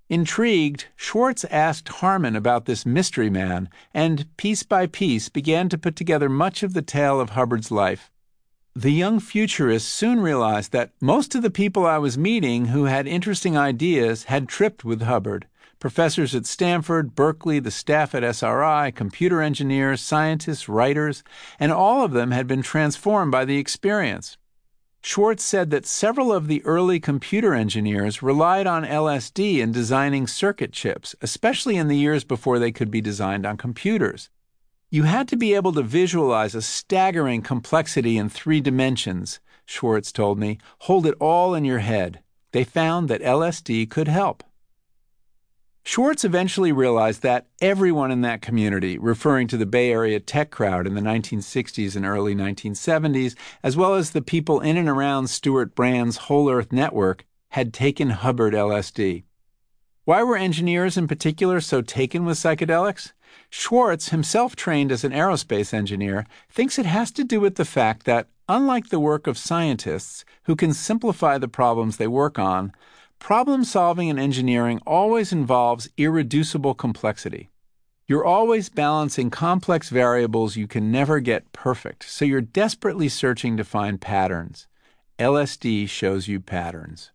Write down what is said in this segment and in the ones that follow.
Intrigued, Schwartz asked Harman about this mystery man and, piece by piece, began to put together much of the tale of Hubbard's life. The young futurist soon realized that most of the people I was meeting who had interesting ideas had tripped with Hubbard. Professors at Stanford, Berkeley, the staff at SRI, computer engineers, scientists, writers, and all of them had been transformed by the experience. Schwartz said that several of the early computer engineers relied on LSD in designing circuit chips, especially in the years before they could be designed on computers. You had to be able to visualize a staggering complexity in 3 dimensions, Schwartz told me. Hold it all in your head. They found that LSD could help. Schwartz eventually realized that everyone in that community, referring to the Bay Area tech crowd in the 1960s and early 1970s, as well as the people in and around Stewart Brand's Whole Earth Network, had taken Hubbard LSD. Why were engineers in particular so taken with psychedelics? Schwartz, himself trained as an aerospace engineer, thinks it has to do with the fact that, unlike the work of scientists who can simplify the problems they work on, problem-solving in engineering always involves irreducible complexity. You're always balancing complex variables you can never get perfect, so you're desperately searching to find patterns. LSD shows you patterns.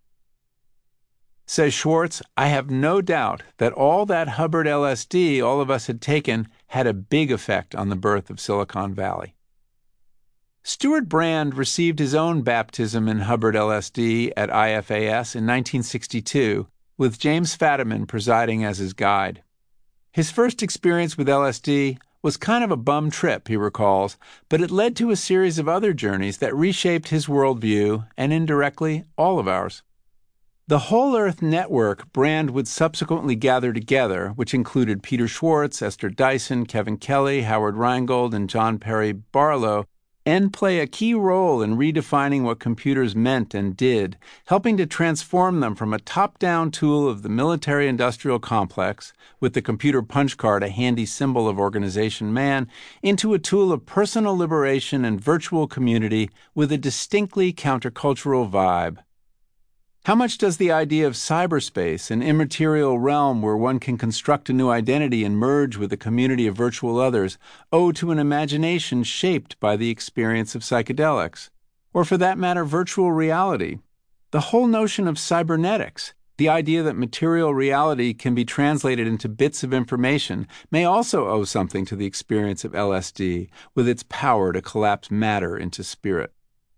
Says Schwartz, I have no doubt that all that Hubbard LSD all of us had taken had a big effect on the birth of Silicon Valley. Stewart Brand received his own baptism in Hubbard LSD at IFAS in 1962, with James Fadiman presiding as his guide. His first experience with LSD was kind of a bum trip, he recalls, but it led to a series of other journeys that reshaped his worldview and indirectly all of ours. The Whole Earth Network Brand would subsequently gather together, which included Peter Schwartz, Esther Dyson, Kevin Kelly, Howard Rheingold, and John Perry Barlow, and play a key role in redefining what computers meant and did, helping to transform them from a top-down tool of the military-industrial complex, with the computer punch card a handy symbol of organization man, into a tool of personal liberation and virtual community with a distinctly countercultural vibe. How much does the idea of cyberspace, an immaterial realm where one can construct a new identity and merge with a community of virtual others, owe to an imagination shaped by the experience of psychedelics? Or for that matter, virtual reality? The whole notion of cybernetics, the idea that material reality can be translated into bits of information, may also owe something to the experience of LSD, with its power to collapse matter into spirit.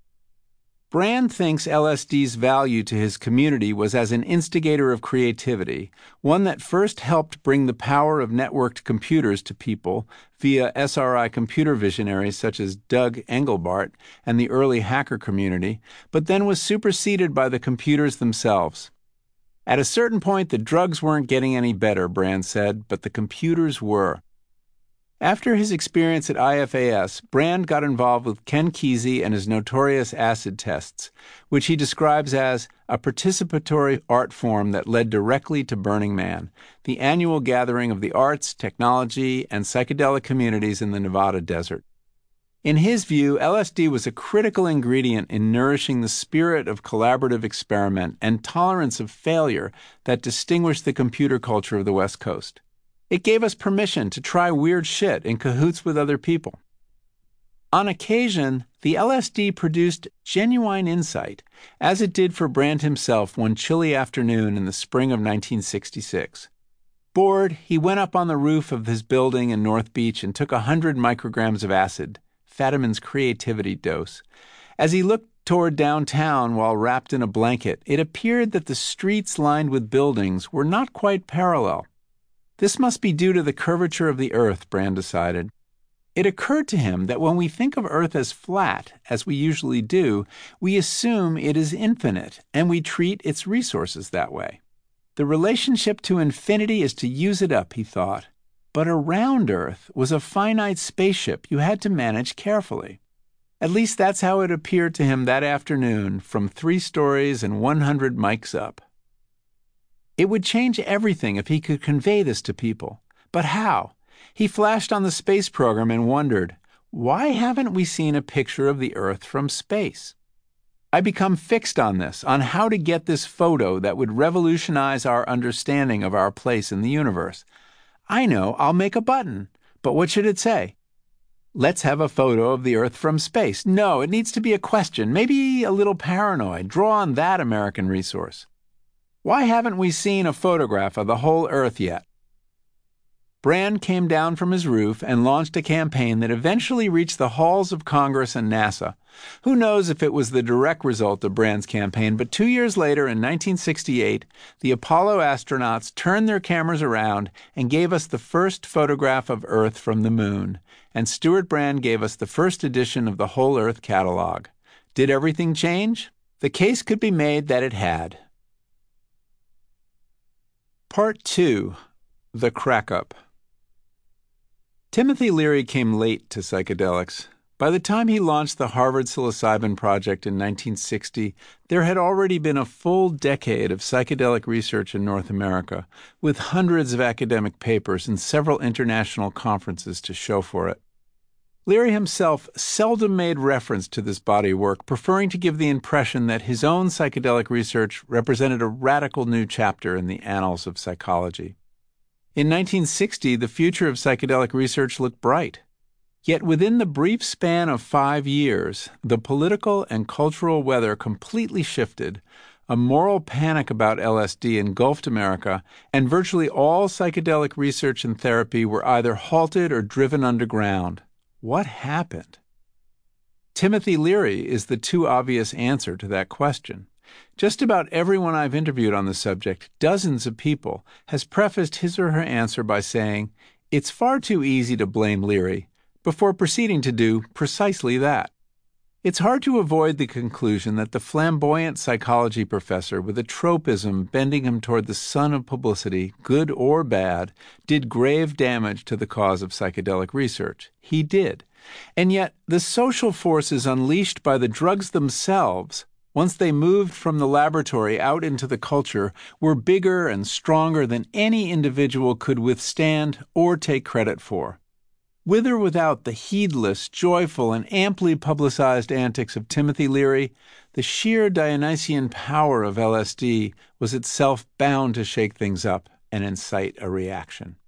Brand thinks LSD's value to his community was as an instigator of creativity, one that first helped bring the power of networked computers to people via SRI computer visionaries such as Doug Engelbart and the early hacker community, but then was superseded by the computers themselves. At a certain point, the drugs weren't getting any better, Brand said, but the computers were. After his experience at IFAS, Brand got involved with Ken Kesey and his notorious acid tests, which he describes as a participatory art form that led directly to Burning Man, the annual gathering of the arts, technology, and psychedelic communities in the Nevada desert. In his view, LSD was a critical ingredient in nourishing the spirit of collaborative experiment and tolerance of failure that distinguished the computer culture of the West Coast. It gave us permission to try weird shit in cahoots with other people. On occasion, the LSD produced genuine insight, as it did for Brand himself one chilly afternoon in the spring of 1966. Bored, he went up on the roof of his building in North Beach and took 100 micrograms of acid, Fadiman's creativity dose. As he looked toward downtown while wrapped in a blanket, it appeared that the streets lined with buildings were not quite parallel. This must be due to the curvature of the Earth, Brand decided. It occurred to him that when we think of Earth as flat, as we usually do, we assume it is infinite, and we treat its resources that way. The relationship to infinity is to use it up, he thought. But a round Earth was a finite spaceship you had to manage carefully. At least that's how it appeared to him that afternoon, from 3 stories and 100 mics up. It would change everything if he could convey this to people. But how? He flashed on the space program and wondered, why haven't we seen a picture of the Earth from space? I become fixed on this, on how to get this photo that would revolutionize our understanding of our place in the universe. I know, I'll make a button, but what should it say? Let's have a photo of the Earth from space. No, it needs to be a question, maybe a little paranoid. Draw on that American resource. Why haven't we seen a photograph of the whole Earth yet? Brand came down from his roof and launched a campaign that eventually reached the halls of Congress and NASA. Who knows if it was the direct result of Brand's campaign, but 2 years later, in 1968, the Apollo astronauts turned their cameras around and gave us the first photograph of Earth from the moon, and Stewart Brand gave us the first edition of the Whole Earth catalog. Did everything change? The case could be made that it had. Part 2. The Crack-Up. Timothy Leary came late to psychedelics. By the time he launched the Harvard Psilocybin Project in 1960, there had already been a full decade of psychedelic research in North America, with hundreds of academic papers and several international conferences to show for it. Leary himself seldom made reference to this body of work, preferring to give the impression that his own psychedelic research represented a radical new chapter in the annals of psychology. In 1960, the future of psychedelic research looked bright. Yet within the brief span of 5 years, the political and cultural weather completely shifted, a moral panic about LSD engulfed America, and virtually all psychedelic research and therapy were either halted or driven underground. What happened? Timothy Leary is the too obvious answer to that question. Just about everyone I've interviewed on the subject, dozens of people, has prefaced his or her answer by saying, "It's far too easy to blame Leary," before proceeding to do precisely that. It's hard to avoid the conclusion that the flamboyant psychology professor with a tropism bending him toward the sun of publicity, good or bad, did grave damage to the cause of psychedelic research. He did. And yet, the social forces unleashed by the drugs themselves, once they moved from the laboratory out into the culture, were bigger and stronger than any individual could withstand or take credit for. With or without the heedless, joyful, and amply publicized antics of Timothy Leary, the sheer Dionysian power of LSD was itself bound to shake things up and incite a reaction.